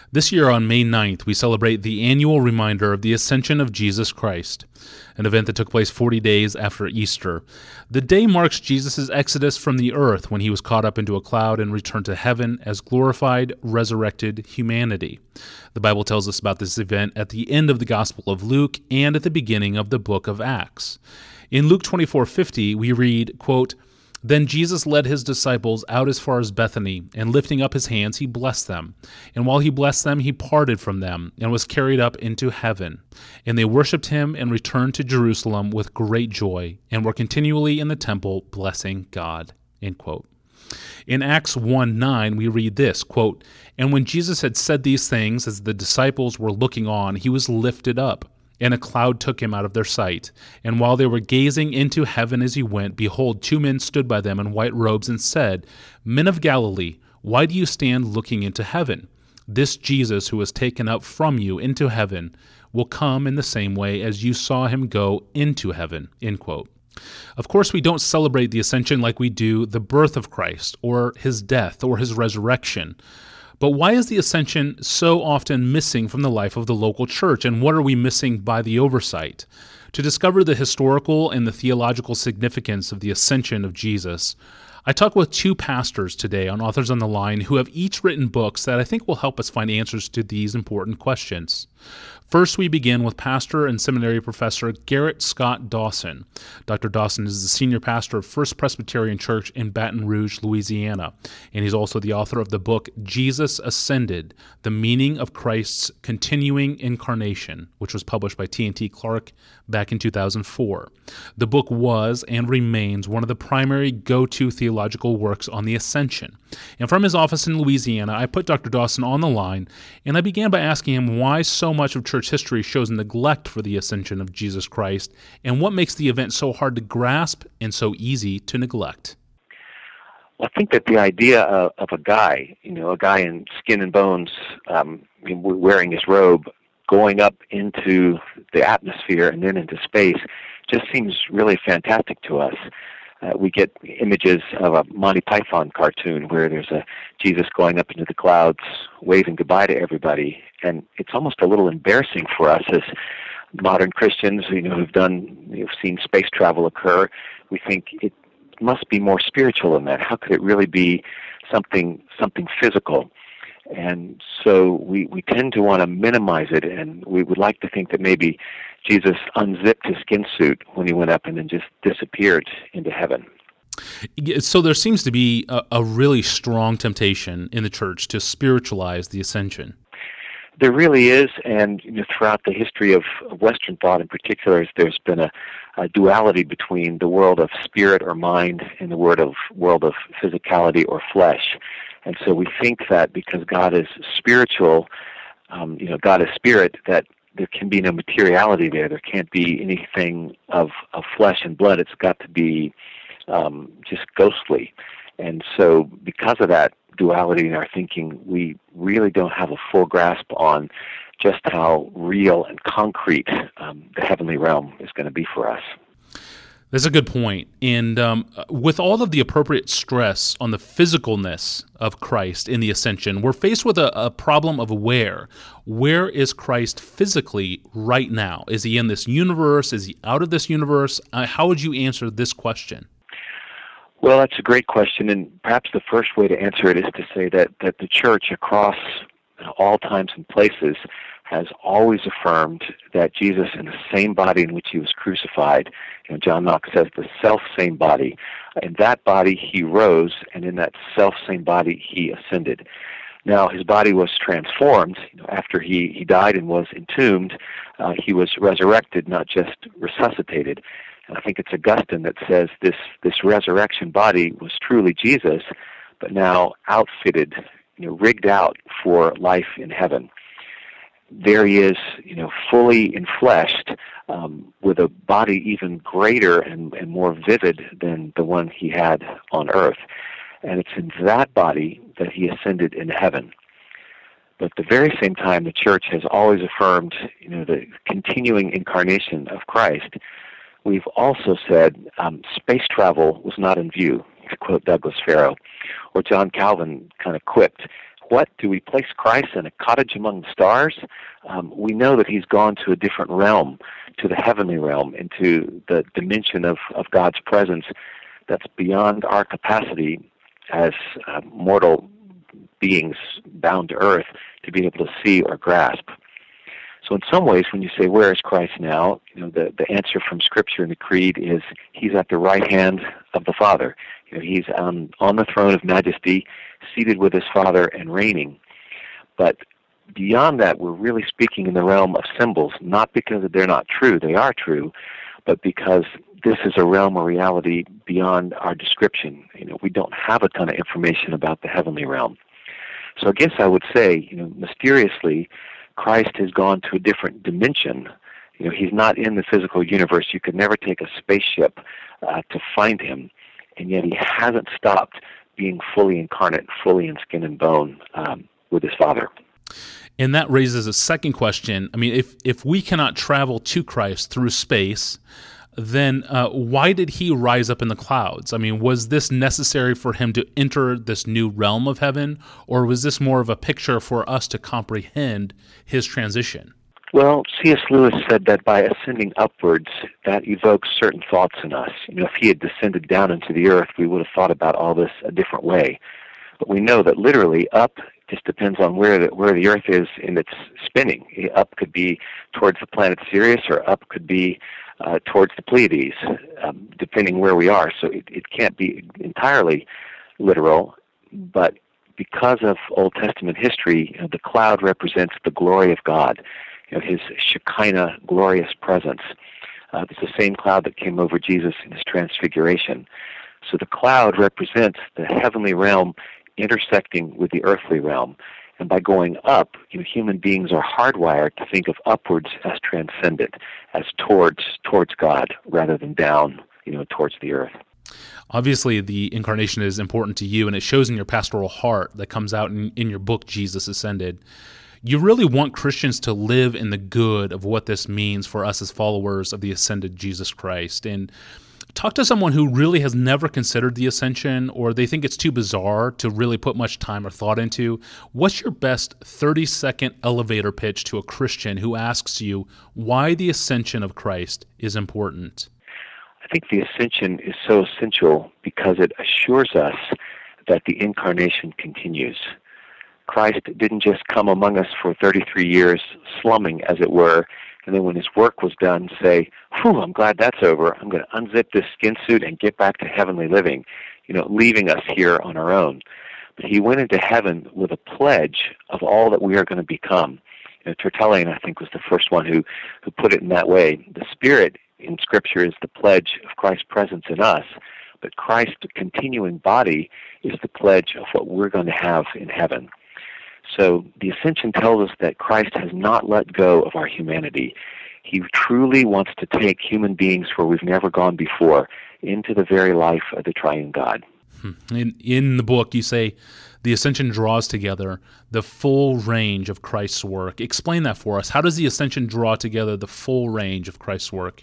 This year on May 9th, we celebrate the annual reminder of the Ascension of Jesus Christ, an event that took place 40 days after Easter. The day marks Jesus' exodus from the earth when he was caught up into a cloud and returned to heaven as glorified, resurrected humanity. The Bible tells us about this event at the end of the Gospel of Luke and at the beginning of the book of Acts. In Luke 24:50, we read, quote, "Then Jesus led his disciples out as far as Bethany, and lifting up his hands, he blessed them. And while he blessed them, he parted from them, and was carried up into heaven. And they worshipped him, and returned to Jerusalem with great joy, and were continually in the temple, blessing God." End quote. In Acts 1:9, we read this, quote, "And when Jesus had said these things, as the disciples were looking on, he was lifted up, and a cloud took him out of their sight. And while they were gazing into heaven as he went, behold, two men stood by them in white robes and said, 'Men of Galilee, why do you stand looking into heaven? This Jesus who was taken up from you into heaven will come in the same way as you saw him go into heaven.'" End quote. Of course, we don't celebrate the ascension like we do the birth of Christ, or his death, or his resurrection. But why is the ascension so often missing from the life of the local church, and what are we missing by the oversight? To discover the historical and the theological significance of the ascension of Jesus, I talk with two pastors today on Authors on the Line who have each written books that I think will help us find answers to these important questions. First, we begin with pastor and seminary professor Garrett Scott Dawson. Dr. Dawson is the senior pastor of First Presbyterian Church in Baton Rouge, Louisiana, and he's also the author of the book Jesus Ascended: The Meaning of Christ's Continuing Incarnation, which was published by T&T Clark back in 2004. The book was and remains one of the primary go-to theological works on the Ascension. And from his office in Louisiana, I put Dr. Dawson on the line, and I began by asking him why so much of church history shows neglect for the ascension of Jesus Christ, and what makes the event so hard to grasp and so easy to neglect. Well, I think that the idea of a guy in skin and bones, wearing his robe, going up into the atmosphere and then into space, just seems really fantastic to us. We get images of a Monty Python cartoon where there's a Jesus going up into the clouds, waving goodbye to everybody, and it's almost a little embarrassing for us as modern Christians, who've seen space travel occur. We think it must be more spiritual than that. How could it really be something physical? And so we tend to want to minimize it, and we would like to think that maybe Jesus unzipped his skin suit when he went up and then just disappeared into heaven. So there seems to be a really strong temptation in the church to spiritualize the ascension. There really is, and throughout the history of Western thought in particular, there's been a duality between the world of spirit or mind and the world of physicality or flesh. And so we think that because God is spiritual, God is spirit, that there can be no materiality there. There can't be anything of flesh and blood. It's got to be just ghostly. And so because of that duality in our thinking, we really don't have a full grasp on just how real and concrete the heavenly realm is going to be for us. That's a good point. And with all of the appropriate stress on the physicalness of Christ in the ascension, we're faced with a problem of where. Where is Christ physically right now? Is he in this universe? Is he out of this universe? How would you answer this question? Well, that's a great question, and perhaps the first way to answer it is to say that the church across all times and places has always affirmed that Jesus, in the same body in which he was crucified, John Knox says the self-same body, in that body he rose, and in that self-same body he ascended. Now, his body was transformed. After he died and was entombed, he was resurrected, not just resuscitated. And I think it's Augustine that says this resurrection body was truly Jesus, but now outfitted, rigged out for life in heaven. There he is, fully enfleshed, with a body even greater and more vivid than the one he had on earth. And it's in that body that he ascended into heaven. But at the very same time, the church has always affirmed, the continuing incarnation of Christ. We've also said space travel was not in view, to quote Douglas Farrow, or John Calvin kind of quipped, what? Do we place Christ in a cottage among the stars? We know that he's gone to a different realm, to the heavenly realm, into the dimension of God's presence that's beyond our capacity as mortal beings bound to earth to be able to see or grasp. So in some ways, when you say, where is Christ now? The answer from Scripture and the Creed is he's at the right hand of the Father. He's on the throne of majesty, seated with his Father and reigning. But beyond that, we're really speaking in the realm of symbols, not because they're not true, they are true, but because this is a realm of reality beyond our description. We don't have a ton of information about the heavenly realm. So I guess I would say, mysteriously, Christ has gone to a different dimension. He's not in the physical universe. You could never take a spaceship to find him, and yet he hasn't stopped being fully incarnate, fully in skin and bone with his Father. And that raises a second question. I mean, if we cannot travel to Christ through space, then why did he rise up in the clouds? I mean, was this necessary for him to enter this new realm of heaven, or was this more of a picture for us to comprehend his transition? Well, C.S. Lewis said that by ascending upwards, that evokes certain thoughts in us. If he had descended down into the earth, we would have thought about all this a different way. But we know that literally up just depends on where the earth is in its spinning. Up could be towards the planet Sirius, or up could be towards the Pleiades, depending where we are. So it can't be entirely literal, but because of Old Testament history, the cloud represents the glory of God, his Shekinah glorious presence. It's the same cloud that came over Jesus in his transfiguration. So the cloud represents the heavenly realm intersecting with the earthly realm. And by going up, human beings are hardwired to think of upwards as transcendent, as towards God, rather than down, towards the earth. Obviously, the incarnation is important to you, and it shows in your pastoral heart that comes out in your book, Jesus Ascended. You really want Christians to live in the good of what this means for us as followers of the ascended Jesus Christ. And talk to someone who really has never considered the ascension, or they think it's too bizarre to really put much time or thought into. What's your best 30-second elevator pitch to a Christian who asks you why the ascension of Christ is important? I think the ascension is so essential because it assures us that the incarnation continues. Christ didn't just come among us for 33 years, slumming, as it were, and then when his work was done, say, "Whew, I'm glad that's over. I'm going to unzip this skin suit and get back to heavenly living," leaving us here on our own. But he went into heaven with a pledge of all that we are going to become. Tertullian, I think, was the first one who put it in that way. The Spirit in Scripture is the pledge of Christ's presence in us, but Christ's continuing body is the pledge of what we're going to have in heaven. So the ascension tells us that Christ has not let go of our humanity. He truly wants to take human beings where we've never gone before, into the very life of the triune God. In the book, you say the ascension draws together the full range of Christ's work. Explain that for us. How does the ascension draw together the full range of Christ's work?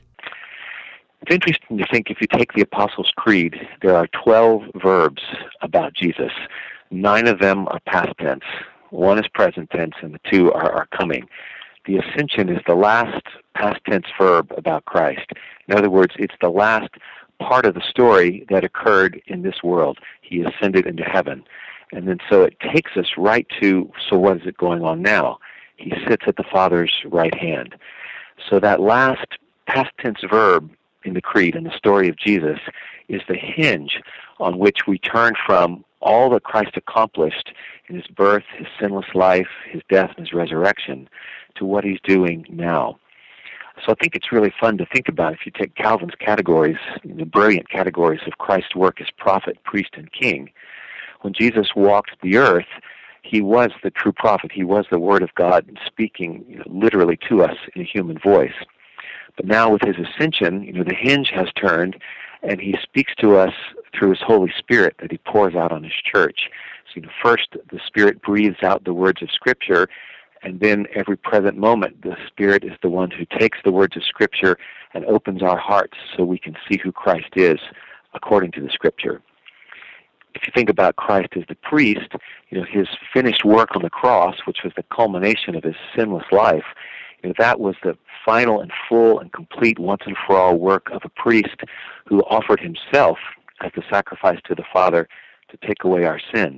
It's interesting to think if you take the Apostles' Creed, there are 12 verbs about Jesus. 9 of them are past tense. 1 is present tense, and the 2 are coming. The ascension is the last past tense verb about Christ. In other words, it's the last part of the story that occurred in this world. He ascended into heaven. And then so it takes us right to, so what is it going on now? He sits at the Father's right hand. So that last past tense verb in the Creed, in the story of Jesus, is the hinge on which we turn from all that Christ accomplished in his birth, his sinless life, his death, and his resurrection, to what he's doing now. So I think it's really fun to think about. If you take Calvin's categories, the brilliant categories of Christ's work as prophet, priest, and king, when Jesus walked the earth, he was the true prophet. He was the Word of God speaking literally to us in a human voice. But now with his ascension, the hinge has turned, and he speaks to us through his Holy Spirit that he pours out on his church. So first the Spirit breathes out the words of Scripture, and then every present moment the Spirit is the one who takes the words of Scripture and opens our hearts so we can see who Christ is according to the Scripture. if you think about Christ as the priest, his finished work on the cross, which was the culmination of his sinless life, that was the final and full and complete once and for all work of a priest who offered himself as the sacrifice to the Father to take away our sins.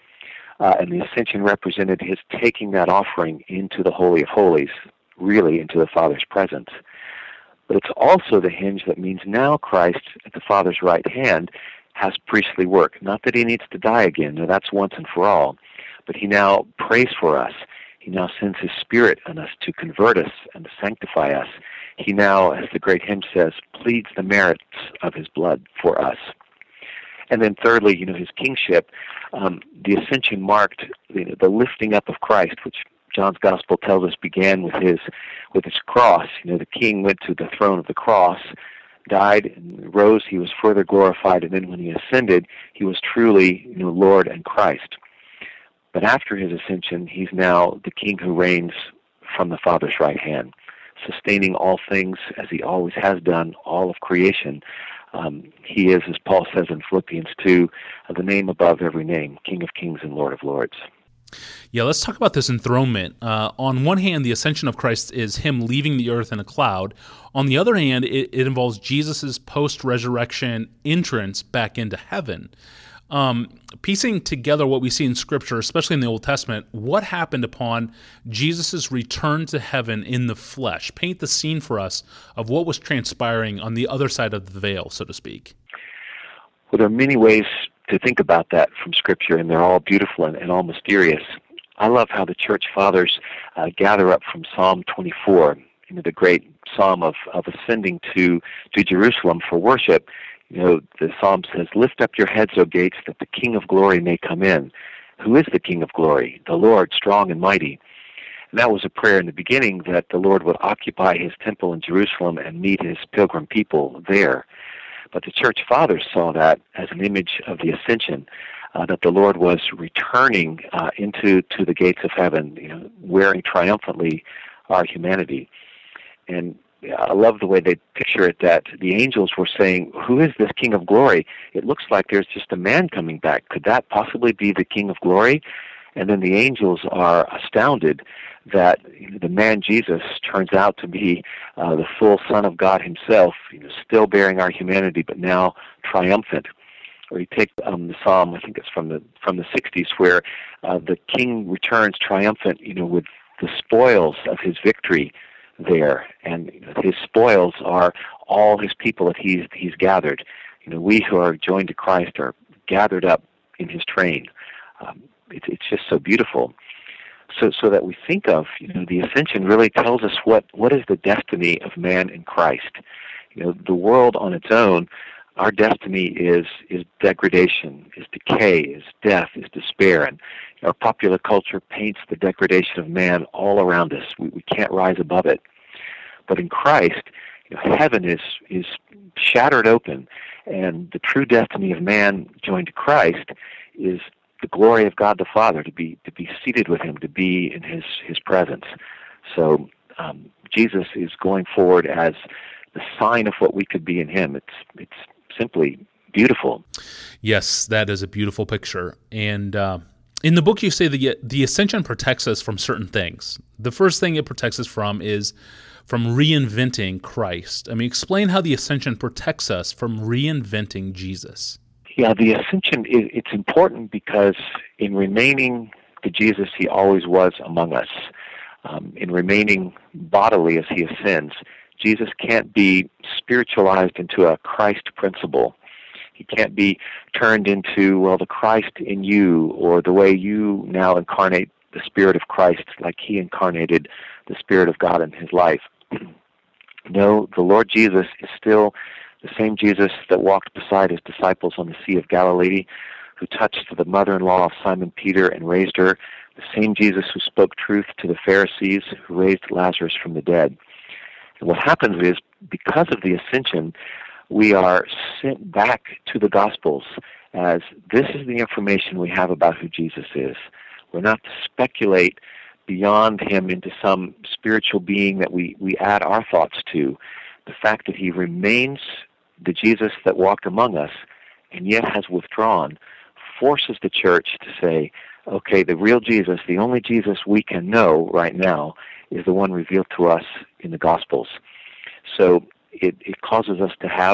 And the ascension represented his taking that offering into the Holy of Holies, really into the Father's presence. But it's also the hinge that means now Christ, at the Father's right hand, has priestly work. Not that he needs to die again, no, that's once and for all, but he now prays for us. He now sends his Spirit on us to convert us and to sanctify us. He now, as the great hymn says, pleads the merits of his blood for us. And then thirdly, his kingship. The ascension marked the lifting up of Christ, which John's Gospel tells us began with his cross. The king went to the throne of the cross, died, and rose. He was further glorified, and then when he ascended, he was truly Lord and Christ. But after his ascension, he's now the king who reigns from the Father's right hand, sustaining all things as he always has done, all of creation. He is, as Paul says in Philippians 2, the name above every name, King of kings and Lord of lords. Yeah, let's talk about this enthronement. On one hand, the ascension of Christ is him leaving the earth in a cloud. On the other hand, it involves Jesus' post-resurrection entrance back into heaven. Piecing together what we see in Scripture, especially in the Old Testament, what happened upon Jesus' return to heaven in the flesh? Paint the scene for us of what was transpiring on the other side of the veil, so to speak. Well, there are many ways to think about that from Scripture, and they're all beautiful and all mysterious. I love how the Church Fathers gather up from Psalm 24, the great psalm of ascending to Jerusalem for worship. The psalm says, "Lift up your heads, O gates, that the King of glory may come in." Who is the King of glory? The Lord, strong and mighty. And that was a prayer in the beginning that the Lord would occupy his temple in Jerusalem and meet his pilgrim people there. But the Church Fathers saw that as an image of the ascension, that the Lord was returning into the gates of heaven, wearing triumphantly our humanity. And I love the way they picture it, that the angels were saying, who is this King of glory? It looks like there's just a man coming back. Could that possibly be the King of glory? And then the angels are astounded that the man Jesus turns out to be the full Son of God himself, still bearing our humanity, but now triumphant. Or you take the psalm, I think it's from the 60s, where the king returns triumphant, with the spoils of his victory there, and his spoils are all his people that he's gathered. We who are joined to Christ are gathered up in his train. It's just so beautiful. So that we think of, the ascension really tells us what is the destiny of man in Christ. The world on its own, our destiny is degradation, is decay, is death, is despair. And our popular culture paints the degradation of man all around us. We can't rise above it. But in Christ, heaven is shattered open, and the true destiny of man joined to Christ is the glory of God the Father, to be seated with him, to be in his presence. So Jesus is going forward as the sign of what we could be in him. It's simply beautiful. Yes, that is a beautiful picture. And in the book you say that the ascension protects us from certain things. The first thing it protects us from is from reinventing Christ. Explain how the ascension protects us from reinventing Jesus. Yeah, the ascension, it's important because in remaining the Jesus he always was among us, in remaining bodily as he ascends, Jesus can't be spiritualized into a Christ principle. He can't be turned into, the Christ in you, or the way you now incarnate the Spirit of Christ like he incarnated the Spirit of God in his life. No, the Lord Jesus is still the same Jesus that walked beside his disciples on the Sea of Galilee, who touched the mother-in-law of Simon Peter and raised her, the same Jesus who spoke truth to the Pharisees, who raised Lazarus from the dead. And what happens is, because of the ascension, we are sent back to the Gospels as this is the information we have about who Jesus is. We're not to speculate beyond him into some spiritual being that we add our thoughts to. The fact that he remains the Jesus that walked among us and yet has withdrawn forces the church to say, okay, the real Jesus, the only Jesus we can know right now, is the one revealed to us in the Gospels. So it causes us to have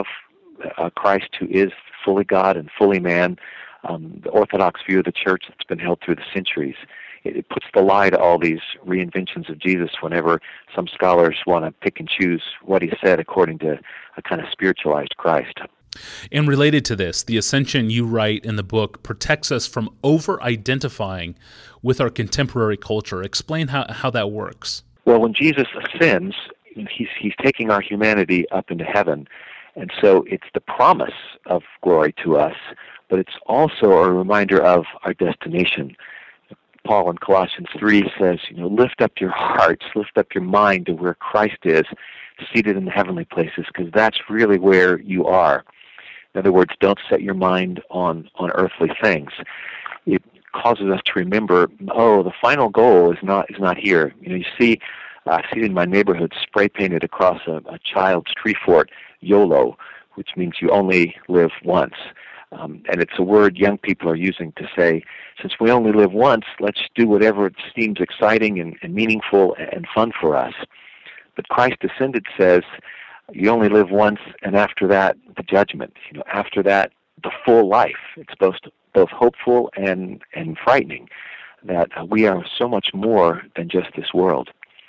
Christ who is fully God and fully man, the orthodox view of the church that's been held through the centuries. It puts the lie to all these reinventions of Jesus whenever some scholars want to pick and choose what he said according to a kind of spiritualized Christ. And related to this, the ascension, you write in the book, protects us from over-identifying with our contemporary culture. Explain how that works. Well, when Jesus ascends, he's taking our humanity up into heaven. And so it's the promise of glory to us, but it's also a reminder of our destination. Paul in Colossians 3 says, lift up your hearts, lift up your mind to where Christ is, seated in the heavenly places, because that's really where you are. In other words, don't set your mind on earthly things. It causes us to remember, the final goal is not here. You see, I see it in my neighborhood spray painted across a child's tree fort, YOLO, which means you only live once. And it's a word young people are using to say, since we only live once, let's do whatever seems exciting and meaningful and fun for us. But Christ Ascended says, you only live once, and after that, the judgment. After that, the full life. It's both hopeful and frightening that we are so much more than just this world.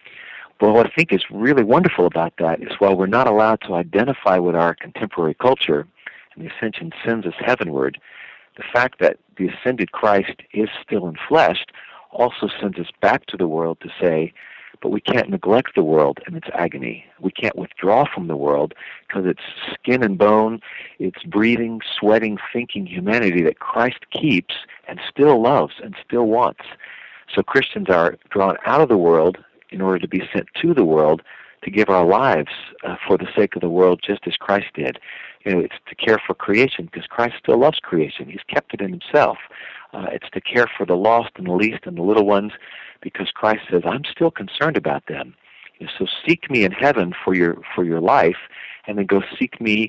But what I think is really wonderful about that is while we're not allowed to identify with our contemporary culture, and the ascension sends us heavenward, the fact that the ascended Christ is still enfleshed also sends us back to the world to say, but we can't neglect the world and its agony. We can't withdraw from the world because it's skin and bone, it's breathing, sweating, thinking humanity that Christ keeps and still loves and still wants. So Christians are drawn out of the world in order to be sent to the world to give our lives for the sake of the world just as Christ did. It's to care for creation because Christ still loves creation. He's kept it in himself. It's to care for the lost and the least and the little ones because Christ says, I'm still concerned about them. So seek me in heaven for your life, and then go seek me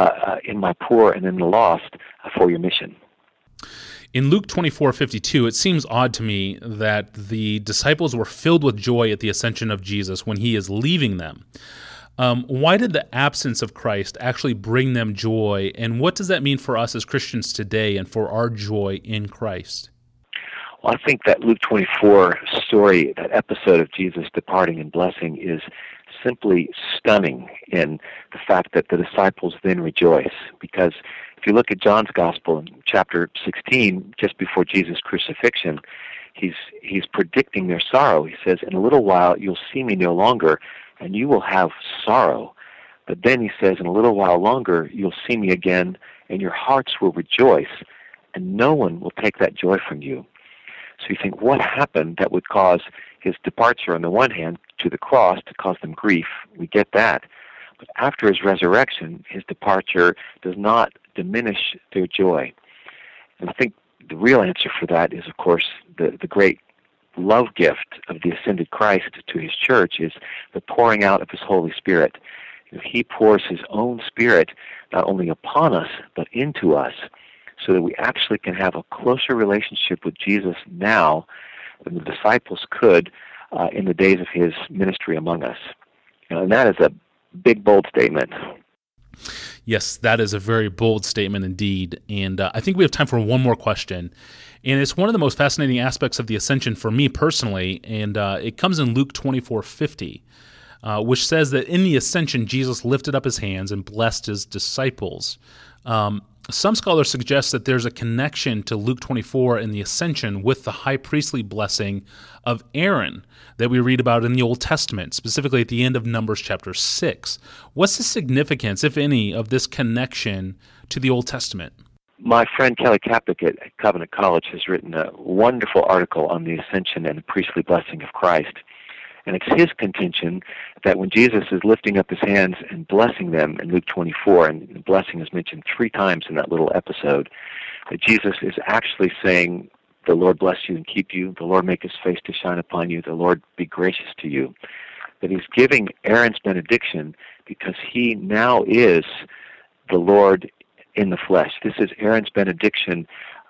in my poor and in the lost for your mission. In Luke 24:52, it seems odd to me that the disciples were filled with joy at the ascension of Jesus when he is leaving them. Why did the absence of Christ actually bring them joy, and what does that mean for us as Christians today and for our joy in Christ? Well, I think that Luke 24 story, that episode of Jesus departing and blessing, is simply stunning in the fact that the disciples then rejoice. Because if you look at John's Gospel in chapter 16, just before Jesus' crucifixion, he's predicting their sorrow. He says, in a little while you'll see me no longer, and you will have sorrow. But then he says, in a little while longer you'll see me again, and your hearts will rejoice, and no one will take that joy from you. So you think, what happened that would cause his departure on the one hand to the cross to cause them grief? We get that. But after his resurrection, his departure does not diminish their joy. And I think the real answer for that is, of course, the great love gift of the ascended Christ to his church is the pouring out of his Holy Spirit. He pours his own Spirit not only upon us, but into us, so that we actually can have a closer relationship with Jesus now than the disciples could in the days of his ministry among us. And that is a big, bold statement. Yes, that is a very bold statement indeed. And I think we have time for one more question. And it's one of the most fascinating aspects of the ascension for me personally, and it comes in Luke 24:50, which says that in the ascension, Jesus lifted up his hands and blessed his disciples. Some scholars suggest that there's a connection to Luke 24 and the ascension with the high priestly blessing of Aaron that we read about in the Old Testament, specifically at the end of Numbers chapter 6. What's the significance, if any, of this connection to the Old Testament? My friend Kelly Kapic at Covenant College has written a wonderful article on the ascension and the priestly blessing of Christ. And it's his contention that when Jesus is lifting up his hands and blessing them in Luke 24, and the blessing is mentioned 3 times in that little episode, that Jesus is actually saying, the Lord bless you and keep you, the Lord make his face to shine upon you, the Lord be gracious to you. That he's giving Aaron's benediction because he now is the Lord in the flesh. This is Aaron's benediction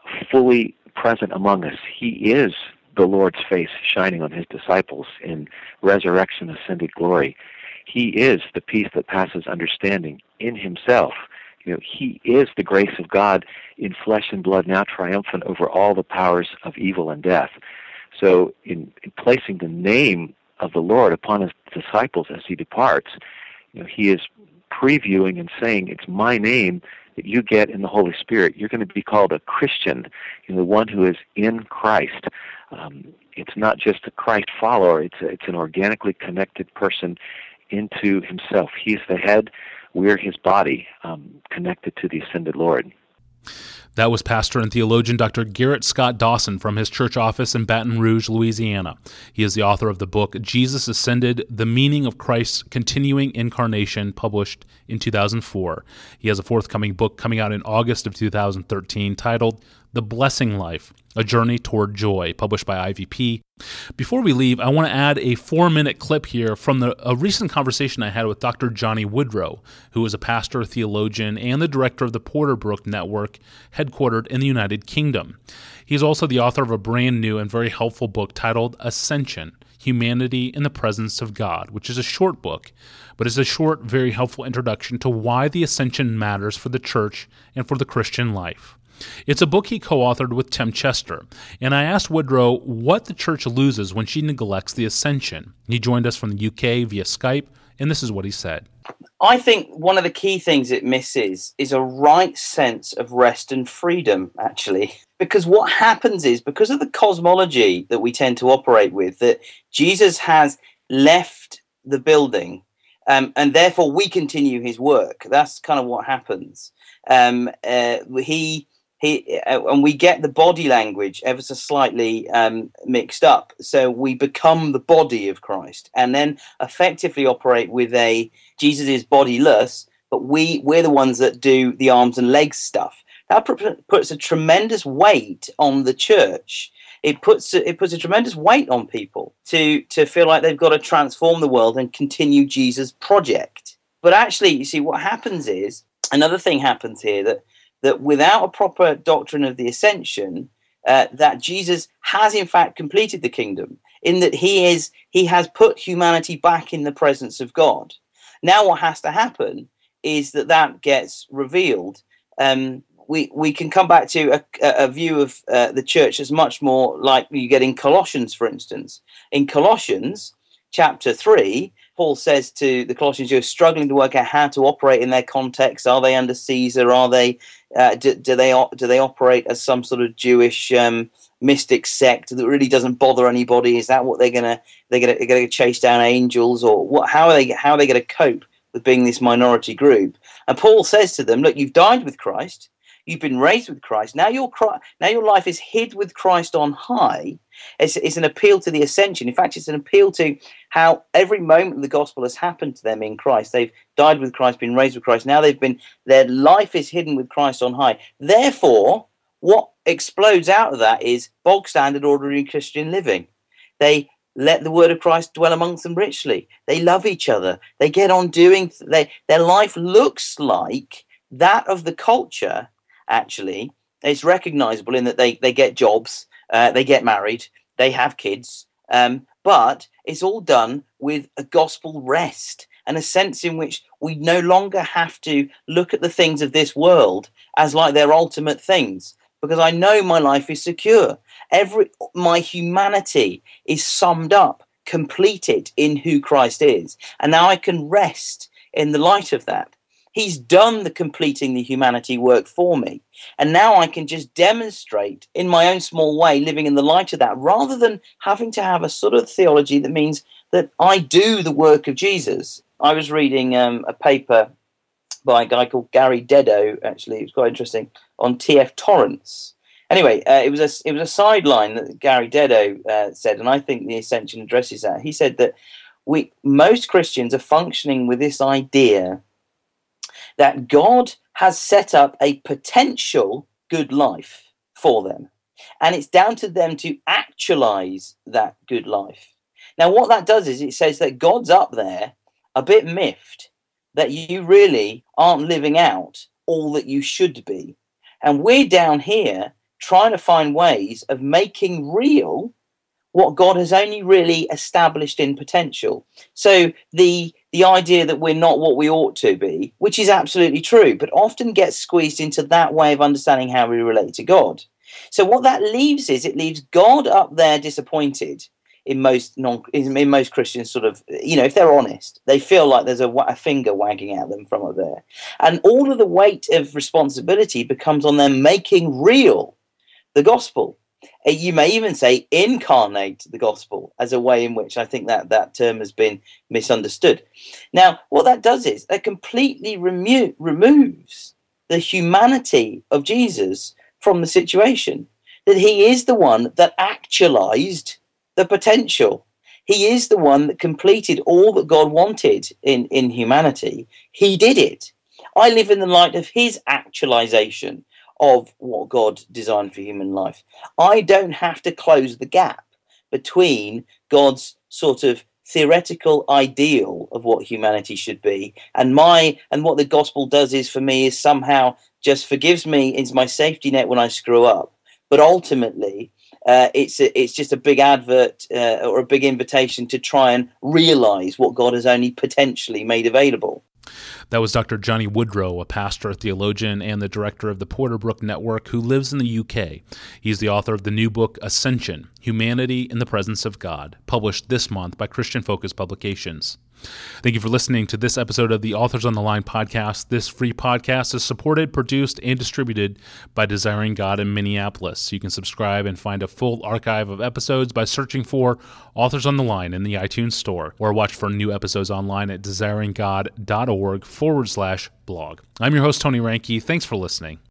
fully present among us. He is the Lord's face shining on his disciples in resurrection, ascended glory. He is the peace that passes understanding in himself. He is the grace of God in flesh and blood, now triumphant over all the powers of evil and death. So in placing the name of the Lord upon his disciples as he departs, he is previewing and saying, it's my name that you get in the Holy Spirit. You're going to be called a Christian, the one who is in Christ. It's not just a Christ follower. It's an organically connected person into himself. He's the head. We're his body, connected to the ascended Lord. That was pastor and theologian Dr. Garrett Scott Dawson from his church office in Baton Rouge, Louisiana. He is the author of the book, Jesus Ascended, The Meaning of Christ's Continuing Incarnation, published in 2004. He has a forthcoming book coming out in August of 2013 titled The Blessing Life, A Journey Toward Joy, published by IVP. Before we leave, I want to add a 4-minute clip here from a recent conversation I had with Dr. Johnny Woodrow, who is a pastor, theologian, and the director of the Porterbrook Network, headquartered in the United Kingdom. He's also the author of a brand new and very helpful book titled Ascension, Humanity in the Presence of God, which is a short book, but is a short, very helpful introduction to why the ascension matters for the church and for the Christian life. It's a book he co-authored with Tim Chester, and I asked Woodrow what the church loses when she neglects the ascension. He joined us from the UK via Skype, and this is what he said. I think one of the key things it misses is a right sense of rest and freedom, actually. Because what happens is, because of the cosmology that we tend to operate with, that Jesus has left the building, and therefore we continue his work. That's kind of what happens. And we get the body language ever so slightly mixed up. So we become the body of Christ and then effectively operate with Jesus is bodiless, but we're the ones that do the arms and legs stuff. That puts a tremendous weight on the church. It puts a tremendous weight on people to feel like they've got to transform the world and continue Jesus' project. But actually, you see, what happens is, another thing happens here, that without a proper doctrine of the ascension, that Jesus has in fact completed the kingdom, in that he has put humanity back in the presence of God. Now what has to happen is that gets revealed. We can come back to a view of the church as much more like you get in Colossians, for instance. In Colossians chapter 3, Paul says to the Colossians who are struggling to work out how to operate in their context. Are they under Caesar? Are they do they operate as some sort of Jewish mystic sect that really doesn't bother anybody? Is that what they're gonna chase down angels, or what? How are they going to cope with being this minority group? And Paul says to them, look, you've died with Christ. You've been raised with Christ. Now your life is hid with Christ on high. It's an appeal to the ascension. In fact, it's an appeal to how every moment the gospel has happened to them in Christ. They've died with Christ, been raised with Christ. Now their life is hidden with Christ on high. Therefore, what explodes out of that is bog standard ordinary Christian living. They let the word of Christ dwell amongst them richly. They love each other. They get on doing. Their life looks like that of the culture. Actually, it's recognizable in that they get jobs, they get married, they have kids, but it's all done with a gospel rest and a sense in which we no longer have to look at the things of this world as like they're ultimate things, because I know my life is secure. My humanity is summed up, completed in who Christ is, and now I can rest in the light of that. He's done the completing the humanity work for me. And now I can just demonstrate in my own small way, living in the light of that, rather than having to have a sort of theology that means that I do the work of Jesus. I was reading a paper by a guy called Gary Dedo, actually. It was quite interesting, on T.F. Torrance. Anyway, it was a sideline that Gary Dedo said, and I think the Ascension addresses that. He said that most Christians are functioning with this idea that God has set up a potential good life for them. And it's down to them to actualize that good life. Now, what that does is it says that God's up there a bit miffed that you really aren't living out all that you should be. And we're down here trying to find ways of making real what God has only really established in potential. So the idea that we're not what we ought to be, which is absolutely true, but often gets squeezed into that way of understanding how we relate to God. So what that leaves is, it leaves God up there disappointed in most Christians, sort of, if they're honest, they feel like there's a finger wagging at them from up there. And all of the weight of responsibility becomes on them making real the gospel. You may even say incarnate the gospel, as a way in which I think that term has been misunderstood. Now, what that does is it completely removes the humanity of Jesus from the situation, that he is the one that actualized the potential. He is the one that completed all that God wanted in humanity. He did it. I live in the light of his actualization of what God designed for human life. I don't have to close the gap between God's sort of theoretical ideal of what humanity should be and what the gospel does is, for me, is somehow just forgives me, is my safety net when I screw up. But ultimately, it's just a big advert or a big invitation to try and realize what God has only potentially made available. That was Dr. Johnny Woodrow, a pastor, theologian, and the director of the Porterbrook Network, who lives in the UK. He's the author of the new book, Ascension: Humanity in the Presence of God, published this month by Christian Focus Publications. Thank you for listening to this episode of the Authors on the Line podcast. This free podcast is supported, produced, and distributed by Desiring God in Minneapolis. You can subscribe and find a full archive of episodes by searching for Authors on the Line in the iTunes Store, or watch for new episodes online at desiringgod.org/blog. I'm your host, Tony Reinke. Thanks for listening.